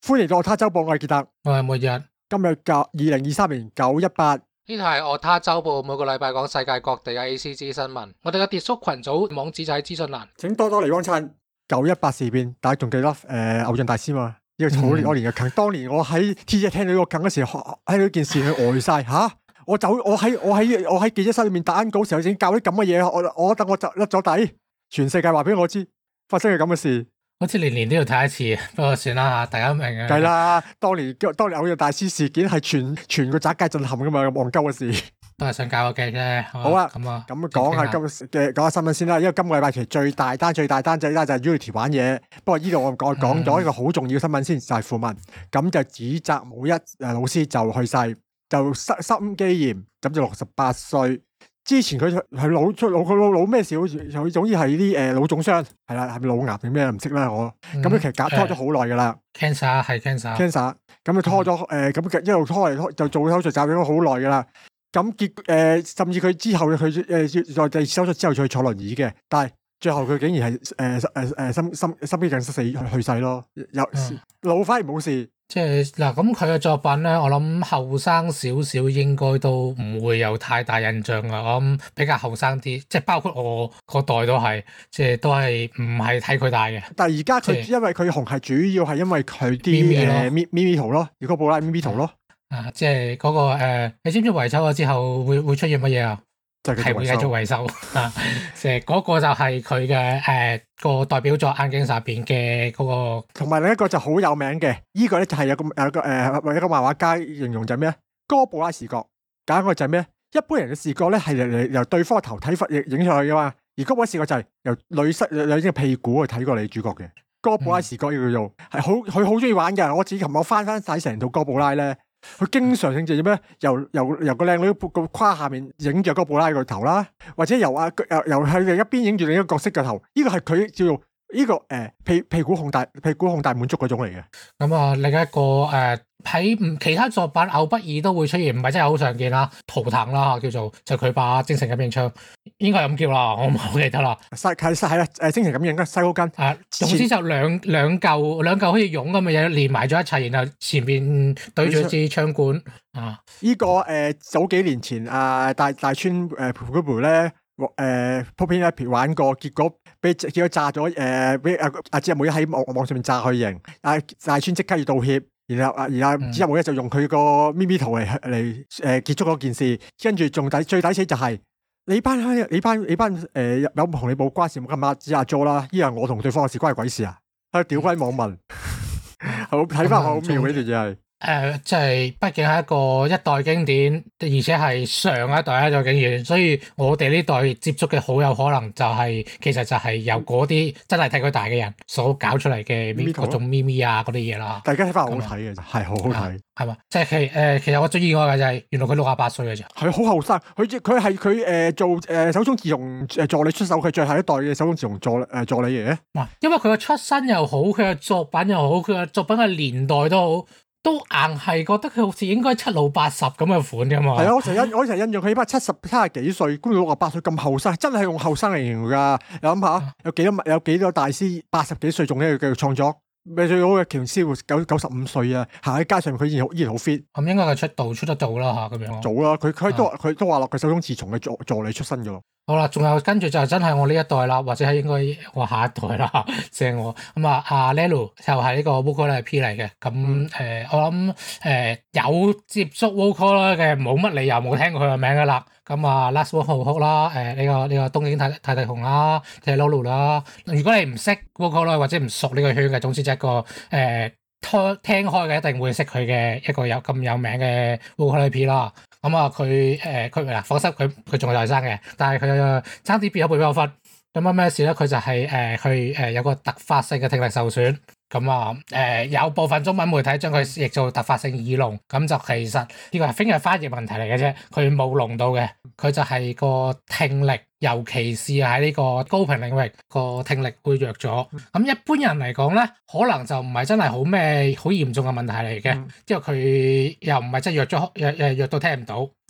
歡迎到他週報，我係傑特， 我係末日。 今日2023年9/18。 呢度係我他週報，每個禮拜講世界各地嘅 ACG 新聞。我哋嘅 Discord 群組網址就喺資訊欄， 請多多嚟幫襯。9/18事變，大家仲記得偶像大師嘛？呢個好多年嘅梗。當年我喺 T 聽到呢個梗嗰時，喺呢件事佢呆晒嚇。我喺記者室裏面打緊稿時候已經教啲咁嘅嘢，我等我就甩咗底，全世界話俾我知發生嘅咁嘅事。 好似年年都要睇一次，不過算啦嚇，大家明嘅。 計啦，當年偶像大師事件係全個宅界震撼噶嘛，咁戇鳩嘅事。 都係想教個嘅啫。 好啊， 咁講下講下新聞先啦。因為今個禮拜其實最大單就係 Unity 玩嘢。不過呢度我講咗一個好重要嘅新聞先，就係訃聞。咁就指責某一老師就去世，就心肌炎，咁就68歲。之前佢腦咩事？好似佢總之係啲腦腫傷，係啦，係咪腦癌定咩唔識啦我。咁佢其實拖咗好耐噶啦。 cancer 係 cancer。 咁佢拖咗咁一路拖嚟拖就做手術，就咗好耐噶啦。咁甚至佢之後佢再手術之後再坐輪椅嘅，但係最後佢竟然係心肌梗塞去世咯。老反而冇事。 即係嗱，咁佢嘅作品咧，我諗後生少少應該都唔會有太大印象噶。我諗比較後生啲，即係包括我嗰代都係，即係都係唔係睇佢大嘅。 但係而家佢因為佢紅係主要係因為佢啲咪咪圖咯，如果布拉咪咪圖咯。 即係嗰個你知唔知維修咗之後會出現乜嘢啊？係會繼續維修啊！嗰個就係佢嘅個代表作《眼鏡殺變》嘅嗰個， 同埋另一個就好有名嘅，呢個咧就係有個漫畫家形容就係咩？哥布拉視覺，簡個就係咩？一般人嘅視覺咧係由對方頭睇影上去噶嘛，而哥布拉視覺就係由女性嘅屁股去睇過你主角嘅。哥布拉視覺叫做係佢好中意玩嘅。我自己琴日翻晒成套哥布拉咧。佢經常性就係咩？由個靚女個胯下面影住哥布拉個頭啦，或者由喺另一邊影住另一個角色個頭。呢個係佢叫做呢個屁股控大滿足嗰種嚟嘅。 咁啊，另一個喺其他作品偶不爾都會出現，唔係真係好常見啦。圖騰啦叫做，就佢把精神感應槍，應該係咁叫啦，我唔好記得啦。 係啦，精神感應嘅西高根。 總之就兩嚿好似絨咁嘅嘢連埋咗一齊，然後前邊對住支槍管。 呢個早幾年前大川普咧鋪片一玩過，結果炸咗俾阿志阿妹喺網上面炸佢型。大川即刻要道歉。然後之後冇就用佢個咪咪圖嚟結束嗰件事，跟住仲最抵死就係你班有同你冇關事冇咁阿指阿 Jo 啦，依係我同對方嘅事，關係鬼事啊！屌鬼網民，好睇翻好妙呢段嘢係。 即係畢竟係一代經典，而且係上一代經典，所以我哋呢代接觸嘅好有可能其實就係由嗰啲真係睇佢大嘅人所搞出嚟嘅嗰種咪咪啊嗰啲嘢啦。 大家睇翻好睇嘅，係好好睇， 係嘛？即係其實我最意外嘅就係原來佢68歲嘅啫，係好後生。佢係佢做手塚治虫助理出手，佢最後一代嘅手塚治虫助理嚟嘅。 因為佢嘅出身又好，佢嘅作品又好，佢嘅作品嘅年代都好。都硬係覺得佢好似應該70、80咁嘅款㗎嘛。係啊，我成日印象佢班70幾歲，官到68歲咁後生，真係用後生嚟形容㗎。你諗下，有幾多大師80幾歲仲喺度繼續創作？咪最好嘅喬師傅95歲啊，行喺街上佢依然好 fit。咁應該佢出得早啦嚇，咁樣。 早啦，佢都話落佢手塚治虫嘅助理出身㗎咯。 好啦，仲有跟住就真係我呢一代啦，或者係應該我下一代啦，即係我咁阿 Lelu 又係呢個 Vocaloid P 嚟嘅，咁我諗有接觸 Vocaloid 嘅冇乜理由冇聽過佢嘅名噶啦，咁Last Walk 啦，呢個東京太太雄啦，即係 Lulu 啦，如果你唔識 Vocaloid 或者唔熟呢個圈嘅，總之就一個聽開嘅一定會識佢嘅一個咁有名嘅 Vocaloid P 啦。咁佢放心，佢仲係後生嘅，但係佢爭啲變咗背包分。咁咩事咧？佢就係佢有個突發性嘅聽力受損。咁有部分中文媒體將佢譯做突發性耳聾。咁就其實呢個係非常翻譯問題嚟嘅啫。佢冇聾到嘅，佢就係個聽力，尤其是喺呢個高頻領域個聽力會弱咗。咁一般人嚟講咧，可能就唔係真係好嚴重嘅問題嚟嘅，因為佢又唔係真係弱到聽唔到。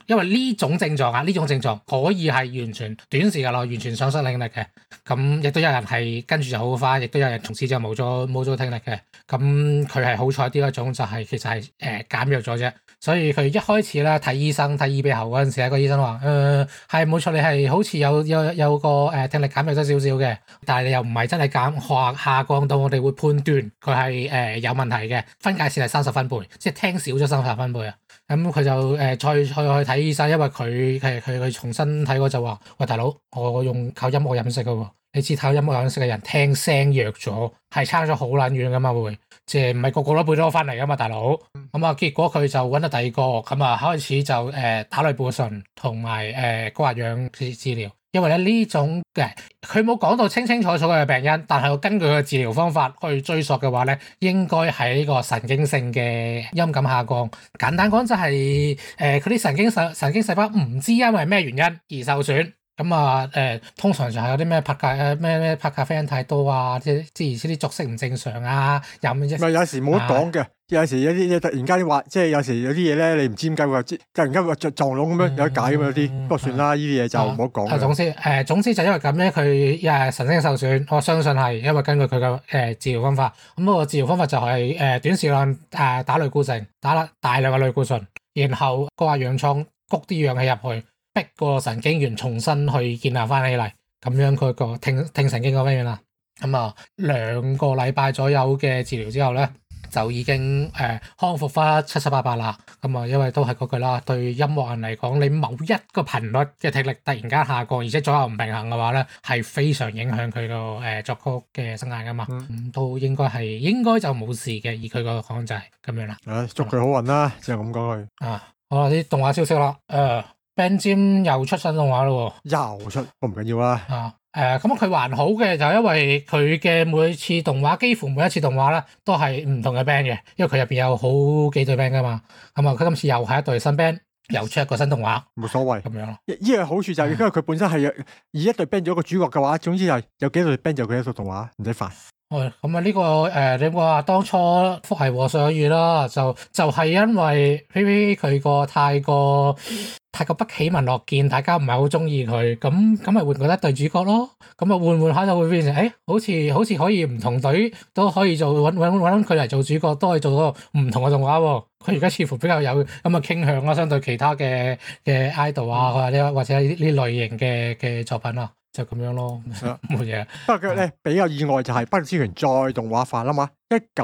因為呢種症狀啊，呢種症狀可以係完全短時間內完全喪失聽力嘅，咁亦都有人係跟住就好翻，亦都有人從此之後冇咗聽力嘅。咁佢係好彩啲一種就係其實係減弱咗啫。所以佢一開始咧睇醫生睇耳鼻喉嗰陣時，個醫生話係冇錯，你係好似有個聽力減弱咗少少嘅，但係你又唔係真係下降到我哋會判斷佢係有問題嘅，分界線係30分貝，即係聽少咗30分貝啊。咁佢就再去睇醫生，因為佢重新睇過就話：喂，大佬，我用靠音樂飲食嘅喎，你知靠音樂飲食嘅人聽聲弱咗，係差咗好撚遠噶嘛會，即係唔係個個都背咗翻嚟噶嘛，大佬。咁啊，結果佢就揾到第二個，咁啊開始就打類固醇同埋高壓氧治療。因為咧呢種嘅佢冇講到清楚嘅病因，但係我根據佢嘅治療方法去追溯嘅話咧，應該係呢個神經性嘅音感下降。簡單講就係佢啲神經細胞唔知因為咩原因而受損。咁啊通常就係有啲咩咩拍咖啡因太多啊，即係諸如此啲作息唔正常啊，飲唔係有時冇得講嘅，有時有啲嘢突然間話，即係有時有啲嘢咧，你唔知點解會突然間會撞聾咁樣有得解咁有啲，不過算啦，呢啲嘢就唔好講。 總之就因為咁咧，佢神經受損，我相信係因為根據佢嘅治療方法，咁個治療方法就係短時間打類固醇，打大量嘅類固醇，然後高壓氧艙谷啲氧氣入去。逼個神經元重新去建立翻起嚟，咁樣佢個聽神經嗰邊啦。咁啊2個禮拜左右嘅治療之後咧，就已經康復翻7、8、8啦。咁啊，因為都係嗰句啦，對音樂人嚟講，你某一個頻率嘅聽力突然間下降，而且左右唔平衡嘅話咧，係非常影響佢個作曲嘅生涯噶嘛。都應該就冇事嘅，以佢個講就係咁樣啦。 祝佢好運啦，只係咁講佢。 好啦，啲動畫消息啦，Band Jam 又出新動畫咯喎， 又出，我唔緊要啦。 咁佢還好嘅，就因為佢嘅每次動畫，幾乎每一次動畫咧，都係唔同嘅 band 嘅，因為佢入邊有好幾隊 band 噶嘛。咁啊，佢今次又係一隊新 band，又出一個新動畫， 冇所謂咁樣咯。 呢個好處就係因為佢本身係以一隊 band 做一個主角嘅話，總之係有幾隊 band 就佢一套動畫，唔使煩。 咁啊呢個你話當初福係和尚遇啦，就係因為 PV 佢個太過不喜聞樂見，大家唔係好中意佢，咁咪換個一隊主角咯。咁啊換下就會變成好似可以唔同隊都可以做揾佢嚟做主角，都可以做個唔同嘅動畫喎。佢而家似乎比較有咁嘅傾向啦，相對其他嘅 idol 啊，或者呢類型嘅作品啊。就咁樣咯，冇嘢。 不過佢咧比較意外就係《不滅之拳》再動畫化啦嘛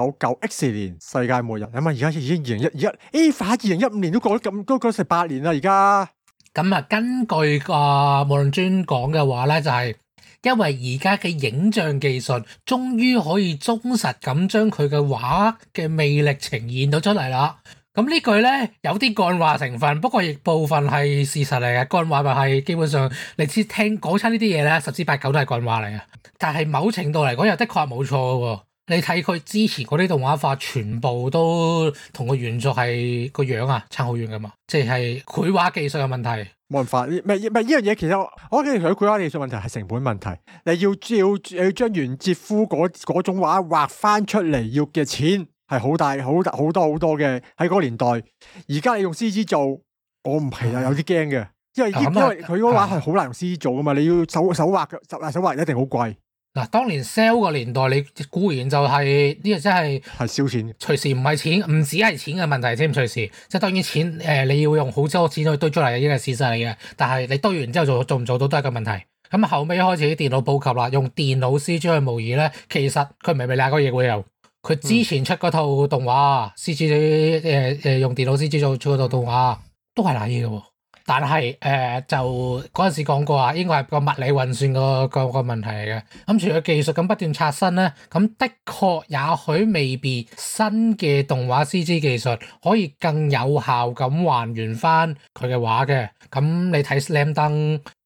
，1990年世界末日啊嘛，而家已經2011，快2015年都過咗成8年啦，而家。 咁啊，根據無論專講嘅話咧，就係因為而家嘅影像技術終於可以忠實咁將佢嘅畫嘅魅力呈現到出嚟啦。咁呢句咧有啲幹話成分，不過亦部分係事實嚟嘅。幹話咪係基本上你知聽講親呢啲嘢咧，10之8九都係幹話嚟嘅。但係某程度嚟講又的確係冇錯喎。你睇佢之前嗰啲動畫化，全部都同個原作係個樣啊差好遠噶嘛，即係繪畫技術嘅問題。 冇辦法，唔係呢樣嘢，其實我覺得佢繪畫技術問題係成本問題。你要將原哲夫嗰種畫畫翻出嚟，要嘅錢。係好大好多嘅喺嗰個年代，而家你用 CG 做，我唔係有啲驚嘅，因為佢嗰畫係好難用 CG 做噶嘛，你要手畫嘅手畫一定好貴。嗱， 當年 Cell 個年代，你固然就係呢個真係燒錢， 隨時唔係錢，唔止係錢嘅問題添，隨時即係當然錢你要用好多錢去堆出嚟，呢個係事實嚟嘅。但係你堆完之後做唔做到都係個問題。咁後尾開始啲電腦普及啦，用電腦 CG 去模擬咧，其實佢唔係咪兩個嘢會有。佢之前出嗰套動畫，CG 用電腦 CG 做出嗰套動畫都係瀨嘢嘅喎。但係就嗰陣時講過啊，應該係個物理運算個問題嚟嘅。咁除咗技術咁不斷刷新咧，咁的確也許未必新嘅動畫 CG 技術可以更有效咁還原翻佢嘅畫嘅。咁你睇 Slam Dunk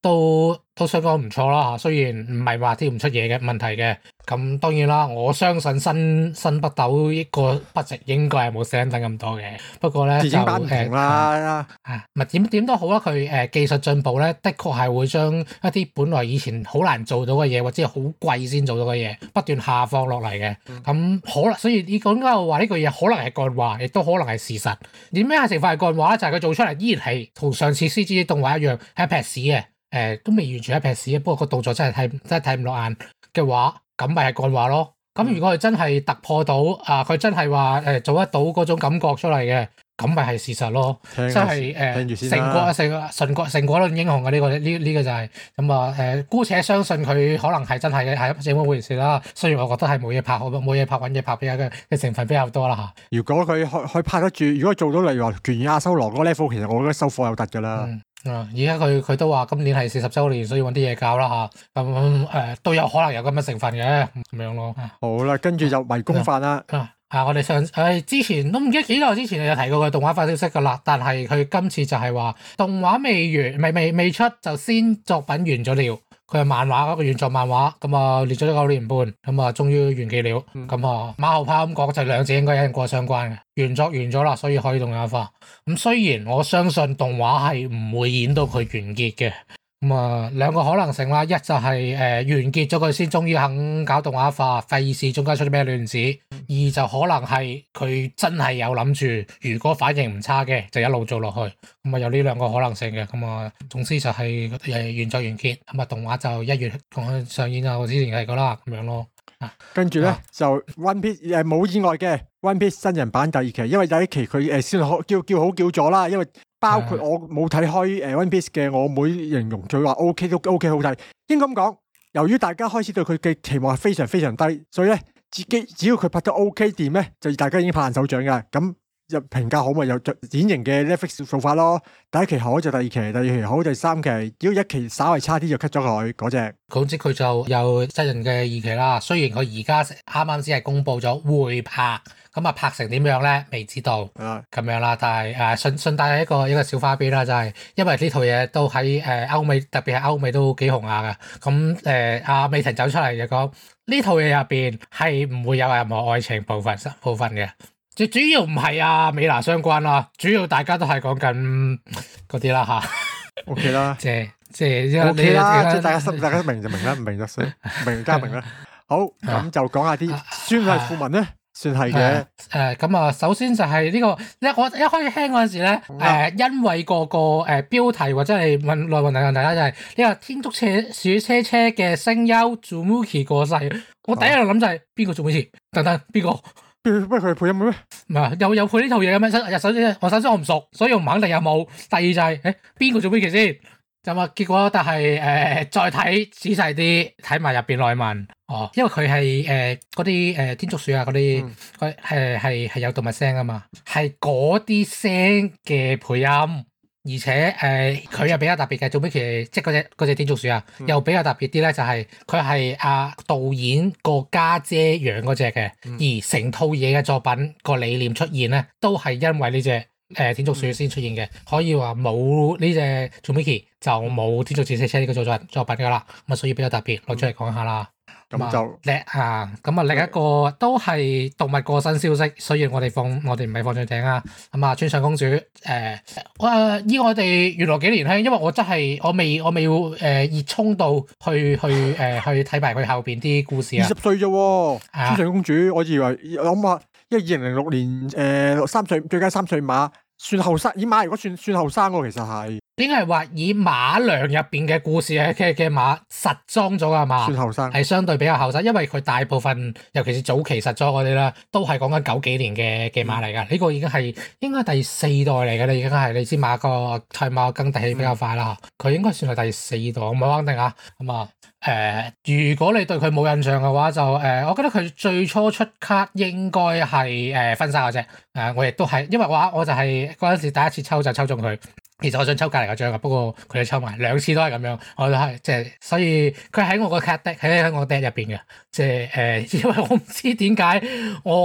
都相當唔錯啦嚇，雖然唔係話啲唔出嘢嘅問題嘅，咁當然啦，我相信新北斗呢個 budget 應該係冇4等咁多嘅，不過咧就電影版唔同啦， 咪點都好啦，佢技術進步咧，的確係會將一啲本來以前好難做到嘅嘢，或者係好貴先做到嘅嘢，不斷下放落嚟嘅，咁可能所以呢個應該話呢個嘢可能係幹話，亦都可能係事實。點樣係成塊幹話咧？就係佢做出嚟依然係同上次 CG 動畫一樣係一撇屎嘅。都未完全一撇屎，不過個動作真係睇唔落眼嘅話，咁咪係幹話咯。咁如果佢真係突破到佢真係話做得到嗰種感覺出嚟嘅，咁咪係事實咯。即係成果論英雄嘅呢個就係咁啊！姑且相信佢可能係真係嘅，係咁回事啦。雖然我覺得係冇嘢拍，揾嘢拍嘅成分比較多啦嚇。 如果佢拍得住，如果做到例如話拳與阿修羅嗰個 level，其實我覺得收貨有突㗎啦。 而家佢都話今年係40週年，所以揾啲嘢搞啦嚇，咁都有可能有咁嘅成分嘅咁樣咯。 好啦，跟住就迷宮飯啦。 我哋之前都唔記得幾耐之前有提過嘅動畫化消息㗎啦，但係佢今次就係話動畫未出就先作品完咗了。佢係漫畫嗰個原作漫畫，咁啊列咗9年半，咁啊終於完結了。咁馬後炮咁講就兩者應該一定過相關嘅，原作完咗啦，所以可以動畫化。咁雖然我相信動畫係唔會演到佢完結嘅。兩個可能性啦，一就係完結咗佢先，終於肯搞動畫化，費事中間出啲咩亂子；二就可能係佢真係有諗住，如果反應唔差嘅，就一路做落去。有呢兩個可能性嘅。總之就係原作完結，動畫就1月上映啊，我之前係講啦，咁樣咯。 跟住咧就 One Piece 冇意外嘅 One Piece 新人版第2期，因為第1期佢先叫好叫咗啦，因為包括我冇睇開One Piece 嘅我妹形容佢話 OK 都 OK 好睇，應該咁講。由於大家開始對佢嘅期望係非常非常低，所以咧只要佢拍得 OK 掂咧，就大家已經拍爛手掌㗎。咁入評價好咪有典型嘅 Netflix 做法咯。第1期好就第2期，第2期好第3期，只要1期稍為差啲就 cut 咗佢嗰隻。 總之佢就有真人嘅2期啦。雖然佢而家啱啱先係公佈咗會拍，拍成點樣咧未知道，咁樣啦。但係順帶一個小花邊啦，就係因為呢套嘢都喺歐美，特別係歐美都幾紅下嘅。咁阿美婷走出嚟就講呢套嘢入邊係唔會有任何愛情部分嘅。最主要唔係美娜相關啦，主要大家都係講緊嗰啲啦嚇。 OK 啦， 即係 OK 啦，即係大家明就明啦，唔明就算，明加明啦。好，咁就講下啲算係訃聞咧，算係嘅。 首先就係呢個，我一開始聽嗰陣時咧，因為個標題或者係內容問大家就係呢個天竺鼠車車嘅聲優 Tsumuki 過世，我第一樣諗就係邊個 Tsumuki？等邊個？ 咩佢配音嘅咩？ 唔係有配呢套嘢嘅咩？首先我唔熟，所以我唔肯定有冇。第二就係邊個做 Tsumuki 先？結果但係再睇仔細啲，睇埋入邊內文因為佢係嗰啲天竺鼠啊嗰啲，佢係有動物聲啊嘛，係嗰啲聲嘅配音。而且佢又比較特別嘅，做咩其即係嗰隻天竺鼠啊，又比較特別啲咧，就係佢係導演個家姐養嗰隻嘅，而成套嘢嘅作品個理念出現咧，都係因為呢隻天竺鼠先出現嘅。可以話冇呢隻 Tsumuki 就冇天竺鼠車車呢個作品噶啦，咁所以比較特別攞出嚟講下啦。 咁就另一個都係動物過身消息，雖然我哋唔係放上頂啊。村上公主依我哋原來幾年輕，因為我真係我未熱衷到去睇埋佢後邊啲故事啊。 20歲啫喎，村上公主，我以為我諗下，因為2006年3歲最佳3歲馬算後生，以馬如果算後生喎，其實係。 應該係話以馬娘入邊嘅故事嘅馬實裝咗㗎嘛，算後生，係相對比較後生，因為佢大部分尤其是早期實裝嗰啲啦，都係講緊90幾年嘅馬嚟㗎。呢個已經係應該第4代嚟㗎啦，已經係你知馬個替馬更替比較快啦，佢應該算係第4代，我唔係肯定啊。如果你對佢冇印象嘅話，就我覺得佢最初出卡應該係婚紗嗰隻，我亦都係，因為我就係嗰陣時第一次抽就抽中佢。其實我想抽隔離嗰張㗎，不過佢就抽埋2次都係咁樣，我都係所以佢喺我個 card deck 喺我 deck 入邊嘅，因為我唔知點解我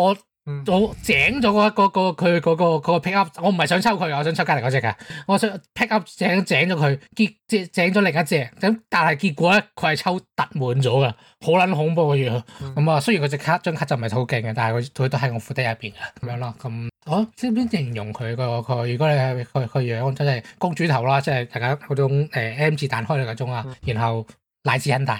我井咗佢嗰個 pick up， 我唔係想抽佢，我想抽隔離嗰隻㗎。我想 pick up 井咗佢，井咗另一隻，咁但係結果咧，佢係抽突滿咗㗎，好撚恐怖嘅樣。咁啊，雖然佢隻卡張卡就唔係好勁嘅，但係佢都喺我褲底入邊嘅咁樣咯。咁我知唔知形容佢如果你係佢樣真係公主頭啦，即係大家嗰種M 字彈開嘅嗰種啊，然後奶子很大。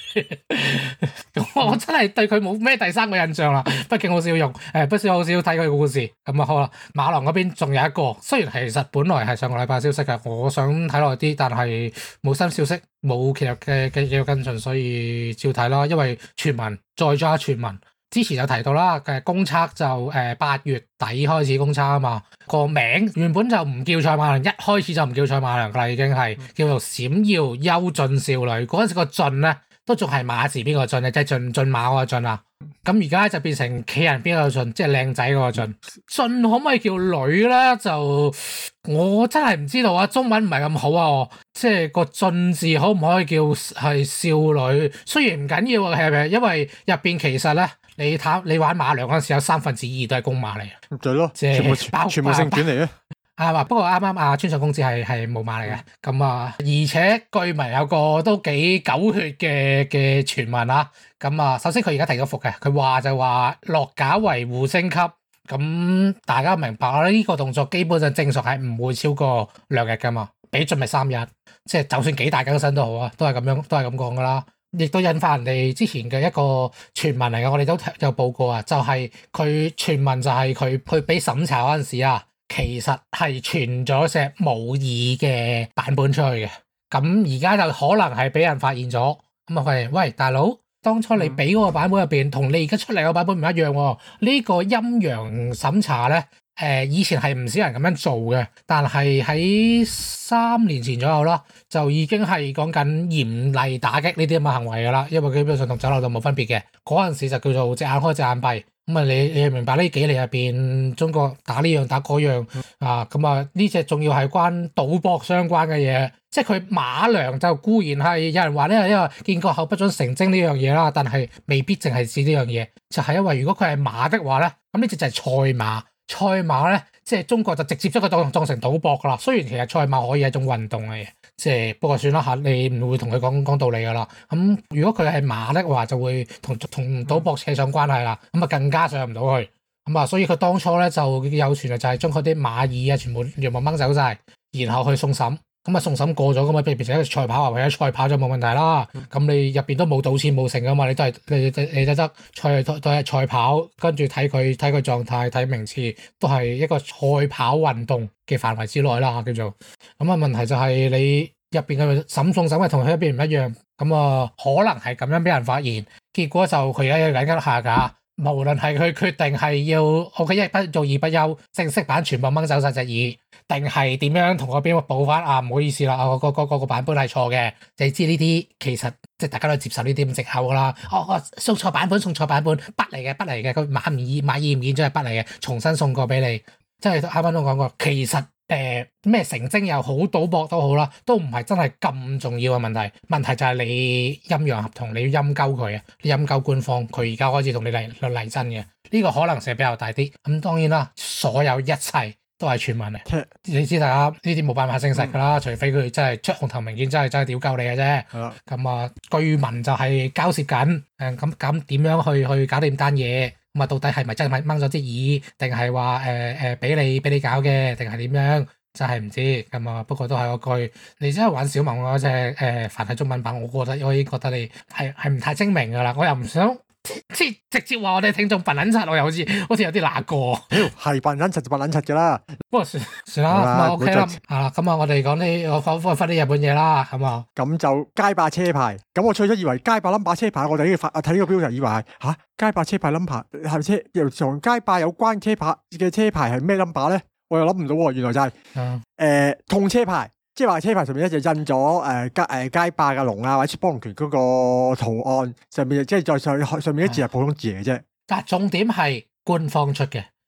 我真係對佢冇咩第三個印象啦，畢竟好少用，不少好少睇佢嘅故事。咁啊好啦，馬狼嗰邊仲有一個，雖然其實本來係上個禮拜消息嘅，我想睇耐啲，但係冇新消息，冇其實嘅跟進，所以照睇啦。因為傳聞再加傳聞，之前有提到啦，公測就8月底開始公測啊嘛，個名原本就唔叫賽馬娘，一開始就唔叫賽馬娘㗎啦，已經係叫做閃耀優俊少女。嗰陣時個俊咧都仲係馬字邊個俊咧，即係駿馬嗰個俊啊。咁而家就變成企人邊個俊，即係靚仔嗰個俊。俊可唔可以叫女咧？就我真係唔知道啊，中文唔係咁好啊。即係個俊字可唔可以叫係少女？雖然唔緊要啊，係咪？因為入邊其實咧，你玩馬娘嗰陣時有2/3都係公馬嚟嘅， 就係咯，全部正傳嚟嘅。 不過啱啱阿村上公子係母馬嚟嘅，咁啊，而且據聞有個都幾狗血嘅傳聞啊，咁啊，首先佢而家提咗伏嘅，佢話就話落架維護升級，咁大家明白啦，呢個動作基本上正常係唔會超過2日噶嘛，俾盡咪3日，即係就算幾大更新都好啊，都係咁講噶啦，亦都引發人哋之前嘅一個傳聞嚟嘅，我哋都有報過啊，就係佢傳聞就係佢俾審查嗰陣時啊。其實係傳咗隻模擬嘅版本出去嘅，咁而家就可能係俾人發現咗，咁啊喂大佬，當初你俾嗰個版本入邊，同你而家出嚟個版本唔一樣喎。呢個陰陽審查咧，以前係唔少人咁樣做嘅，但係喺3年前左右啦，就已經係講緊嚴厲打擊呢啲咁嘅行為㗎啦，因為基本上同酒樓就冇分別嘅，嗰陣時就叫做隻眼開隻眼閉。咁啊，你明白呢幾年入邊，中國打呢樣打嗰樣啊，咁啊呢隻仲要係關賭博相關嘅嘢，即係佢馬娘就固然係有人話呢，因為見過後不准成精呢樣嘢啦，但係未必淨係指呢樣嘢，就係因為如果佢係馬的話咧，咁呢隻就係賽馬，賽馬咧即係中國就直接將佢當成賭博噶啦。雖然其實賽馬可以係一種運動嚟嘅，即係不過算啦嚇，你唔會同佢講道理噶啦。咁如果佢係馬的話，就會同賭博扯上關係啦，咁啊更加上唔到去。咁啊，所以佢當初咧就有傳就係將佢啲馬耳啊全部掹走晒，然後去送審。咁啊送審過咗咁啊，變成一個賽跑啊，或者賽跑就冇問題啦。咁你入邊都冇賭錢冇成噶嘛，你都係你就得賽跑，跟住睇佢狀態睇名次，都係一個賽跑運動嘅範圍之內啦叫做。咁啊問題就係你入邊嘅送審嘅同佢一邊唔一樣，咁啊可能係咁樣俾人發現，結果就佢而家要緊急下架。無論係佢決定係要我嘅一不做二不休，正式版全部掹走晒隻耳，定係點樣同嗰邊補翻啊？唔好意思啦，個版本係錯嘅。你知呢啲其實即係大家都接受呢啲咁藉口噶啦。送錯版本，不嚟嘅，佢馬耳唔見咗係不嚟嘅，重新送過俾你。即係啱啱都講過，其實咩成精又好，賭博都好啦，都唔係真係咁重要嘅問題。問題就係你陰陽合同，你要陰鳩佢啊，你陰鳩官方，佢而家開始同你嚟真嘅，呢個可能性比較大啲。咁當然啦，所有一切都係傳聞嚟。你知大家呢啲冇辦法證實㗎啦，除非佢真係出紅頭明顯，真係屌鳩你嘅啫。咁啊，據聞就係交涉緊，咁點樣去搞掂單嘢？咁啊，到底係咪真係掹咗啲耳，定係話俾你搞嘅，定係點樣？真係唔知咁啊。不過都係嗰句，你真係玩小萌嗰隻繁體中文版，我已經覺得你係唔太精明噶啦。我又唔想即直接話我哋聽眾笨撚柒，我又好似有啲難過。 係笨撚柒就笨撚柒噶啦。不過算啦，OK 啦。咁啊，我哋講我講翻啲日本嘢啦，係嘛？ 咁就街霸車牌。咁我最初以為街霸 number 車牌，我哋呢個睇呢個標題以為係街霸車牌 number 係車，又同街霸有關車牌嘅車牌係咩 number 咧？我又諗唔到喎，原來就係痛車牌，即係話車牌上面咧就印咗街霸嘅龍啊，或者幫龍拳嗰個圖案上面，即係再上面一字係普通字嚟嘅啫。 但重點係官方出嘅，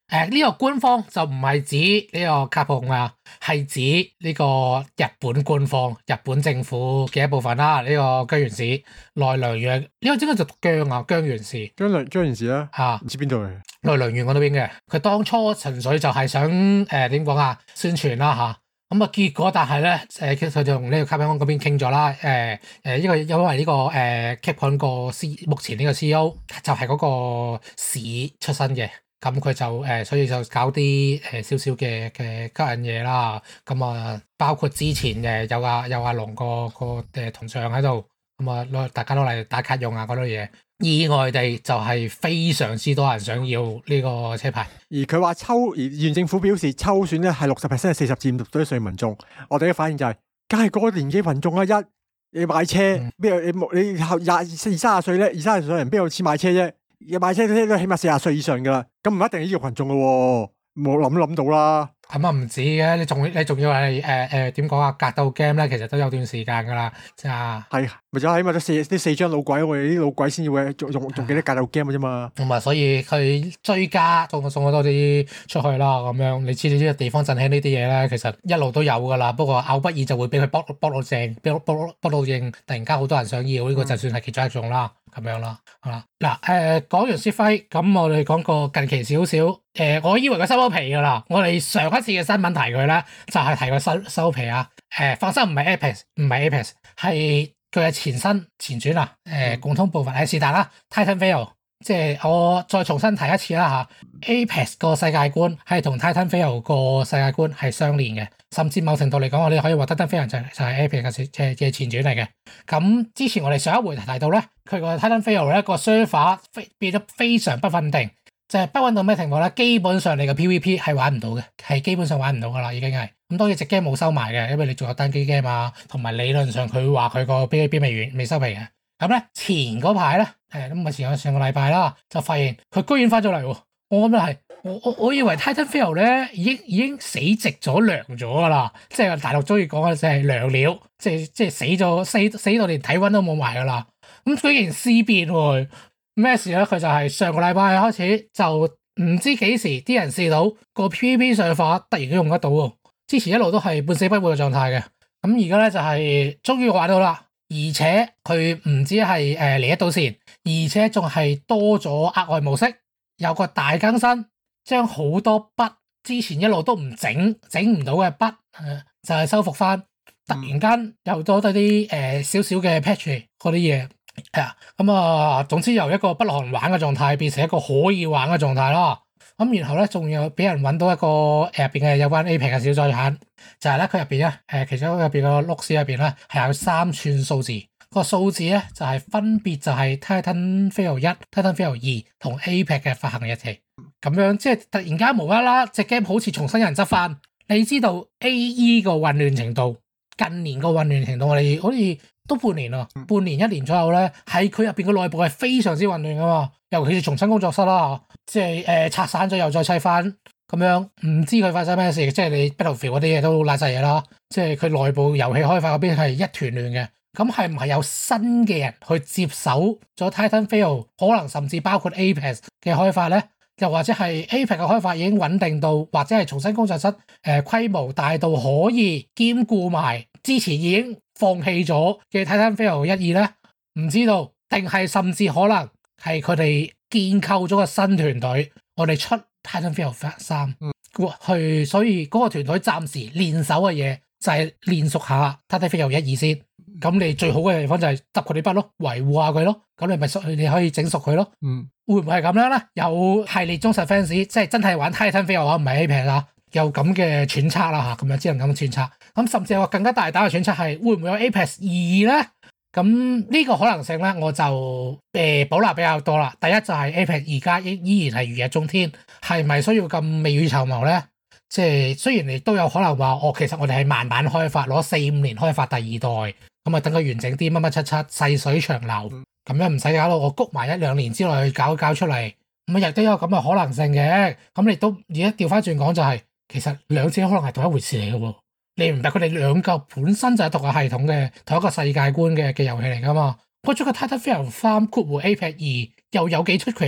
呢個官方就唔係指呢個卡普啊，係指呢個日本官方、日本政府嘅一部分啦。呢、個姜原市內良縣，呢個應該就讀姜啊，姜原市。 姜原市啦， 嚇， 唔知邊度嚟？ 內良縣嗰邊嘅。佢當初純粹就係想點講啊，宣傳啦嚇。咁啊結果但係咧佢就同呢個卡普空嗰邊傾咗啦。呢個因為呢個卡普空個目前呢個 CEO 就係嗰個市出身嘅。咁佢就所以就搞啲少少嘅吸引嘢啦。咁啊，包括之前有阿龍個銅像喺度，咁啊大家都嚟打卡用啊嗰類嘢。意外地就係非常之多人想要呢個車牌。 而佢話而縣政府表示抽選咧係60%、40佔60歲民眾。我哋嘅反應就係、梗係嗰個年紀群眾啊！你買車邊有你20-30歲咧，20-30歲人邊有錢買車啫？要買車都起碼40歲以上噶啦，咁唔一定係呢個群眾噶喎，冇諗到啦。 咁啊唔止嘅，你仲要係點講啊？格鬥 game 咧，其實都有段時間噶啦，即係係咪就起碼都四張老鬼，我哋啲老鬼先要嘅，仲記得格鬥 game 嘅啫嘛。 同埋所以佢追加送咗多啲出去啦，咁樣你知呢個地方振興呢啲嘢咧，其實一路都有噶啦。不過拗不二就會俾佢卜到正，卜到應，突然間好多人想要呢個，就算係其中一種啦。咁樣啦，嗱講完薛輝，咁我哋講個近期少少，我以為佢收咗皮噶啦，我哋上一次嘅新聞提佢咧，就係提佢收皮啊，放心唔係 Apex，唔係 Apex，係佢嘅前傳啊，共通部分係是但啦 Titanfall， 即係我再重新提一次啦嚇 ，Apex 個世界觀係同 Titanfall 個世界觀係相連嘅。甚至某程度嚟講，我哋可以話Titanfall就係 Apex 嘅前傳嚟嘅。咁之前我哋上一回提到咧，佢個 Titanfall 咧個 server 變得非常不穩定，就係不穩到咩程度咧？基本上你個 PVP 係玩唔到嘅，係基本上玩唔到噶啦，已經係。咁當然隻 game 冇收埋嘅，因為你仲有單機 game 啊，同埋理論上佢話佢個 PVP 未收皮嘅。咁咧前嗰排咧，咁咪上個禮拜啦，就發現佢居然翻咗嚟喎。我咁係。我以為 Titanfall 咧已經死直咗涼咗噶啦，即係大陸中意講嘅就係涼了，即係死到連體溫都冇埋噶啦。咁居然思變喎，咩事咧？佢就係上個禮拜開始就唔知幾時啲人試到個 PVP 上法突然間用得到喎，之前一路都係半死不活嘅狀態嘅。咁而家咧就係終於玩到啦，而且佢唔止係嚟一刀線，而且仲係多咗額外模式，有個大更新。將好多筆之前一路都唔整唔到嘅筆，就係修復翻。突然間又多咗啲少少嘅 patch 嗰啲嘢，咁啊，總之由一個不能玩嘅狀態變成一個可以玩嘅狀態啦。咁然後咧，仲有俾人揾到一個入邊嘅有關 Apex 嘅小災難，就係咧佢入邊咧其中入邊個碌絲入邊咧係有3串數字。個數字咧就係分別就係 Titanfall 1、Titanfall 2同 Apex 嘅發行日期，咁樣即係突然間無啦啦隻 game 好似重新有人執翻。你知道 AE 個混亂程度，近年個混亂程度我哋好似都半年咯，半年1年左右咧，喺佢入邊個內部係非常之混亂噶嘛，尤其是重新工作室啦，即係拆散咗又再砌翻咁樣，唔知佢發生咩事，即係你 Battlefield 嗰啲嘢都賴晒嘢啦，即係佢內部遊戲開發嗰邊係一團亂嘅。咁係唔係有新嘅人去接手咗 Titanfall， 可能甚至包括 Apex 嘅開發咧？又或者係 Apex 嘅開發已經穩定到，或者係重新工作室規模大到可以兼顧埋之前已經放棄咗嘅 Titanfall 1、2咧？唔知道，定係甚至可能係佢哋建構咗個新團隊，我哋出 Titanfall 3去，所以嗰個團隊暫時練手嘅嘢就係練熟下 Titanfall 1、2先。咁你最好嘅地方就係執佢啲筆咯，維護下佢咯，咁你可以整熟佢咯。會唔會係咁樣咧？有系列忠實 fans 即係真係玩 Titanfall 啊，唔係 Apex 啊，有咁嘅揣測啦嚇，咁樣只能咁揣測。咁甚至有個更加大膽嘅揣測係會唔會有 Apex 2咧？咁呢個可能性咧，我就保留比較多啦。第一就係 Apex 而家依然係如日中天，係咪需要咁未雨綢繆咧？即係雖然你都有可能話，其實我哋係慢慢開發，攞4-5年開發第2代。咁啊，等佢完整啲，乜乜七七細水長流，咁樣唔使搞到我谷埋1-2年之內去搞出嚟，咁啊亦都有咁嘅可能性嘅。咁你都而家調翻轉講就係，其實兩者可能係同一回事嚟嘅喎。你唔明佢哋兩個本身就係同一個系統嘅同一個世界觀嘅遊戲嚟噶嘛？我出個 Titanfall 3 Apex 2又有幾出奇咧？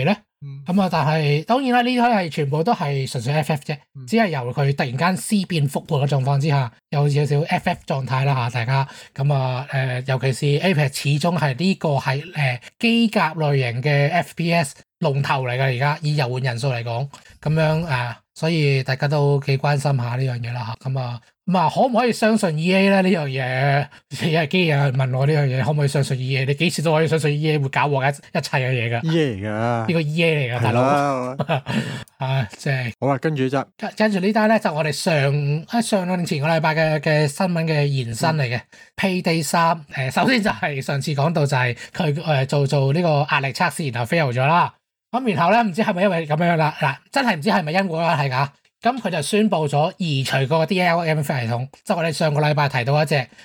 咁啊，但係當然啦，呢啲係全部都係純粹 FF 啫，只係由佢突然間思變復活嘅狀況之下，有少少 FF 狀態啦嚇，大家咁啊尤其是 Apex 始終係呢個係機甲類型嘅 FPS 龍頭嚟㗎，而家以遊玩人數嚟講，咁樣所以大家都幾關心下呢樣嘢啦嚇，咁啊可唔可以相信 EA 咧呢樣嘢？有係機人問我呢樣嘢，可唔可以相信 EA？ 你幾時都可以相信 EA 會搞禍一切嘅嘢㗎。 EA 嚟㗎， 呢個 EA 嚟㗎，大佬。即係好啊，跟住呢單咧就我哋上兩年前個禮拜嘅新聞嘅延伸嚟嘅。Payday 3首先就係上次講到就係佢做呢個壓力測試，然後 fail 咗啦。咁然後咧唔知係咪因為咁樣啦？嗱，真係唔知係咪因果啦，係㗎。咁佢就宣布咗移除嗰個 DRM 系統，即係我哋上個禮拜提到一隻